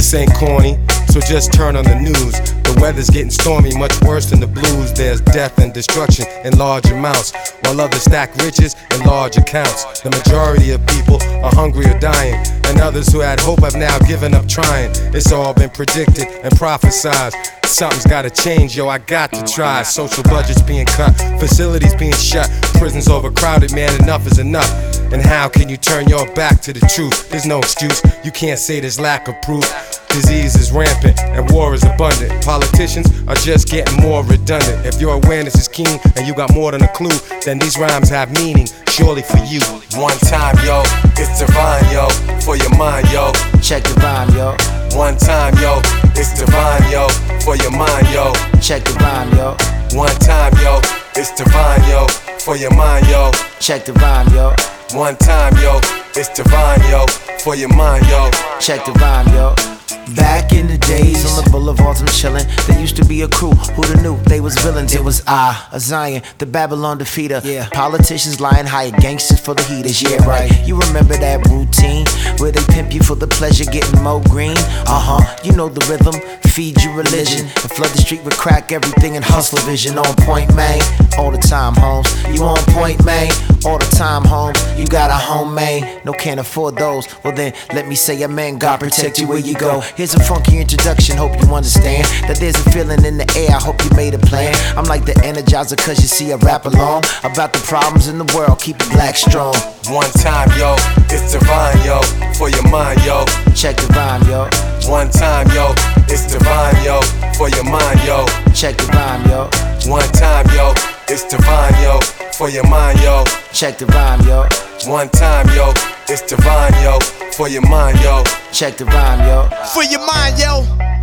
This ain't corny, so just turn on the news. The weather's getting stormy, much worse than the blues. There's death and destruction in large amounts, while others stack riches in large accounts. The majority of people are hungry or dying, and others who had hope have now given up trying. It's all been predicted and prophesized. Something's gotta change, yo, I got to try. Social budgets being cut, facilities being shut, prisons overcrowded, man, enough is enough. And how can you turn your back to the truth? There's no excuse, you can't say there's lack of proof. Disease is rampant and war is abundant. Politicians are just getting more redundant. If your awareness is keen and you got more than a clue, then these rhymes have meaning, surely for you. One time, yo, it's divine, yo, for your mind, yo. Check the rhyme, yo. One time, yo, it's divine, yo, for your mind, yo. Check the rhyme, yo. One time, yo, it's divine, yo, for your mind, yo. Check the rhyme, yo. One time, yo, it's divine, yo, for your mind, yo. Check the rhyme, yo. Back in the days on the boulevards I'm chillin', there used to be a crew, who'da knew they was villains. It was a Zion, the Babylon defeater. Yeah. Politicians lying, hired gangsters for the heaters. Yeah, right. You remember that routine where they pimp you for the pleasure, getting more green? You know the rhythm, feed you religion, and flood the street with crack, everything and hustler vision. On point, man, all the time, Holmes. You on point, man, all the time, Holmes. You got a home, man, no can't afford those. Well then, let me say amen, God protect you where you go. Here's a funky introduction, hope you understand that there's a feeling in the air, I hope you made a plan. I'm like the Energizer cause you see I rap along about the problems in the world, keep it black strong. One time, yo, it's divine, yo, for your mind, yo. Check the rhyme, yo. One time, yo, it's divine, yo, for your mind, yo. Check the rhyme, yo. One time, yo, it's divine, yo, for your mind, yo. Check the rhyme, yo. One time, yo, it's divine, yo, for your mind, yo. Check the rhyme, yo. For your mind, yo.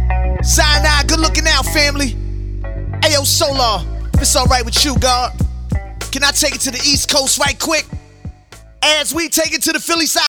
Cyanide, good looking out, family. Ayo, Solar, if it's alright with you, God, can I take it to the East Coast right quick? As we take it to the Philly side.